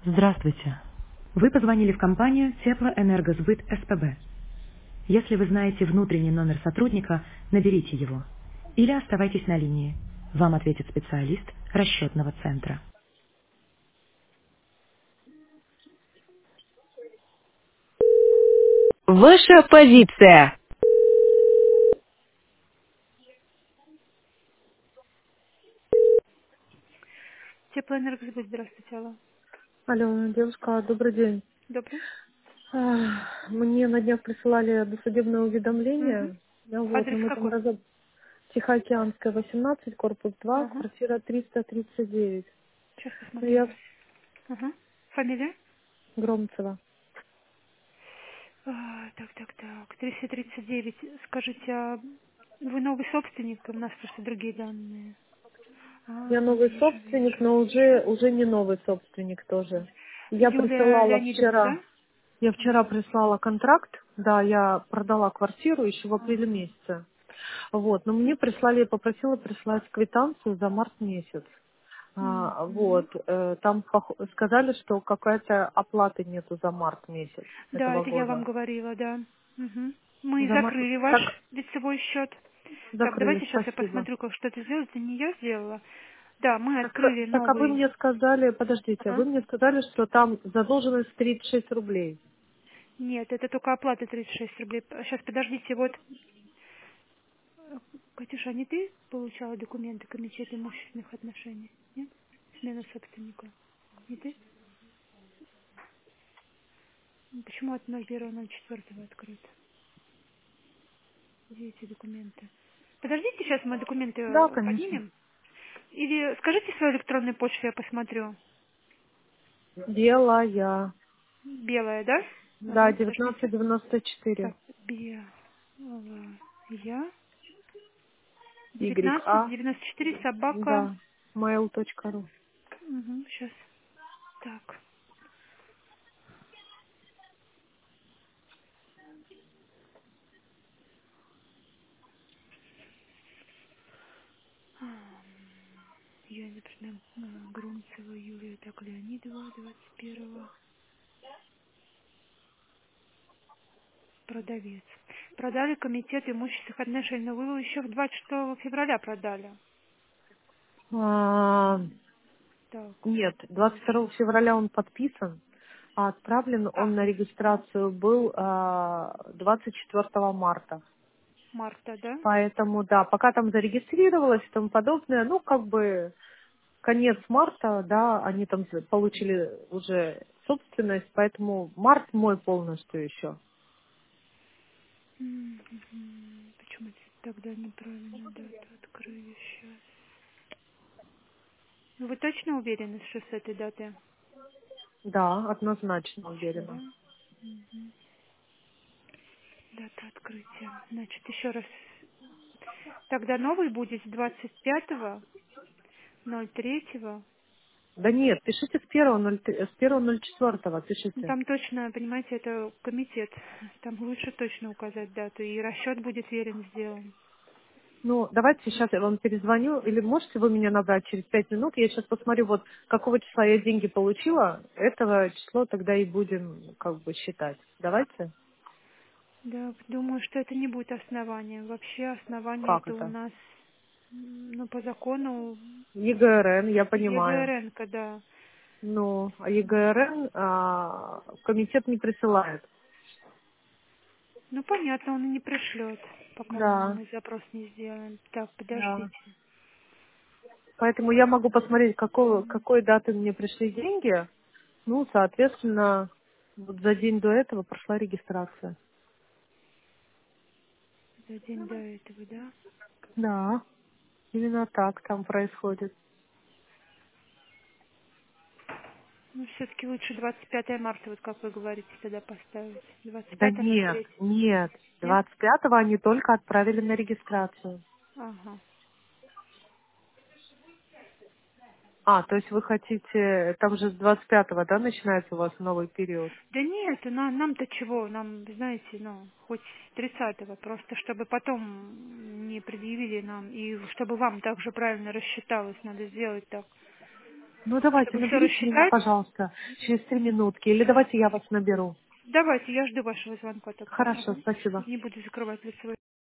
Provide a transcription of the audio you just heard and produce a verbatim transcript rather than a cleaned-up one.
Здравствуйте. Вы позвонили в компанию Теплоэнергосбыт СПБ. Если вы знаете внутренний номер сотрудника, наберите его. Или оставайтесь на линии. Вам ответит специалист расчетного центра. Ваша позиция. Теплоэнергосбыт, здравствуйте, алло. Алло, девушка, добрый день. Добрый. Ах, Мне на днях присылали досудебное Угу. уведомление. Ну вот, но Адрес мы там какой? разоб... Тихоокеанская, восемнадцать, корпус два, Ага. квартира триста тридцать девять. Сейчас Ну, посмотрю. я Ага. Фамилия? Громцева. А, так, так, так. триста тридцать девять. Скажите, а вы новый собственник? У нас просто другие данные. Я А, новый вижу, собственник, вижу, но вижу. уже, уже не новый собственник тоже. Я Юлия присылала Леонидовна, вчера, да? я вчера Ага. прислала контракт, да, я продала квартиру еще в апреле Ага. месяце. Вот, но мне прислали, я попросила прислать квитанцию за март месяц. А, Мгм. вот, э, там пох- сказали, что какая-то оплаты нету за март месяц Да, этого это я вам года. говорила, да. Мгм. Мы За март... закрыли ваш Так, лицевой счет. Так, закрыли, давайте сейчас я спасибо. посмотрю, как что это сделать. Это не я сделала. Да, мы Так, э, открыли так, а вы новый. мне сказали, подождите, а Ага. вы мне сказали, что там задолженность тридцать шесть рублей. Нет, это только оплата тридцать шесть рублей. Сейчас, подождите, вот. Катюша, а не ты получала документы Комитета имущественных отношений? Нет? Смена собственника. Не ты? Почему от ноль первого ноль четвёртого открыт? Где эти документы? Подождите, сейчас мы документы Да, э, конечно. поднимем. Или скажите свою электронную почту, я посмотрю. Белая. Белая, да? Да, Ага, девятнадцать подождите. девяносто четыре. Так, белая. Y девятнадцать А. девяносто четыре собака. Да. mail точка ру. Угу, сейчас. Так. Ам, Я, например, э, Грунцева Юлия, так, Леонидова, двадцать первого. Продавец. Продали комитет имущественных отношений, но вы его еще в двадцать шестого февраля продали. А, Так, нет, двадцать второго хорошо. февраля он подписан, а отправлен А, он на регистрацию был а, двадцать четвёртого марта. марта, да? Поэтому, да, пока там зарегистрировалось и тому подобное, ну, как бы конец марта, да, они там за- получили уже собственность, поэтому март мой полностью еще. М, мгм. Почему это тогда неправильно дату открыли сейчас? Ну, вы точно уверены, что с этой даты? Да, однозначно уверена. Да? Мгм. Дата открытия. Значит, еще раз. Тогда новый будет с двадцать пятого ноль третьего. Да нет, пишите с первого ноль с первого ноль четвёртого Ну, пишите. там точно, понимаете, это комитет. Там лучше точно указать дату. И расчет будет верен сделан. Ну, давайте сейчас я вам перезвоню, или можете вы меня набрать через пять минут, я сейчас посмотрю, вот какого числа я деньги получила, этого число тогда и будем как бы считать. Давайте? Да, думаю, что это не будет основанием. Вообще основание Как это у это? нас, м, ну, по закону ЕГРН, я понимаю. ЕГРН, когда. Ну, а ЕГРН а, комитет не присылает. Ну, понятно, он и не пришлет, пока Да, мы запрос не сделаем. Так, да. подождите. Поэтому я могу посмотреть, какого, какой даты мне пришли деньги. Ну, соответственно, вот за день до этого прошла регистрация. За день до этого, да? Да, именно так там происходит. Ну, все-таки лучше двадцать пятое марта, вот как вы говорите, тогда поставить. двадцать Да пятое ноль нет, три. нет. Нет? двадцать пятого они только отправили на регистрацию. Ага. А, то есть вы хотите, там же с двадцать пятого, да, начинается у вас новый период? Да нет, на, нам-то чего? Нам, знаете, ну, хоть тридцатого, просто чтобы потом не предъявили нам, и чтобы вам также правильно рассчиталось, надо сделать так. Ну, давайте, чтобы все наберите меня, рассчитать. пожалуйста, через три минутки. Или давайте я вас наберу. Давайте, я жду вашего звонка тогда. Хорошо, Ага. спасибо. Не буду закрывать лицевой.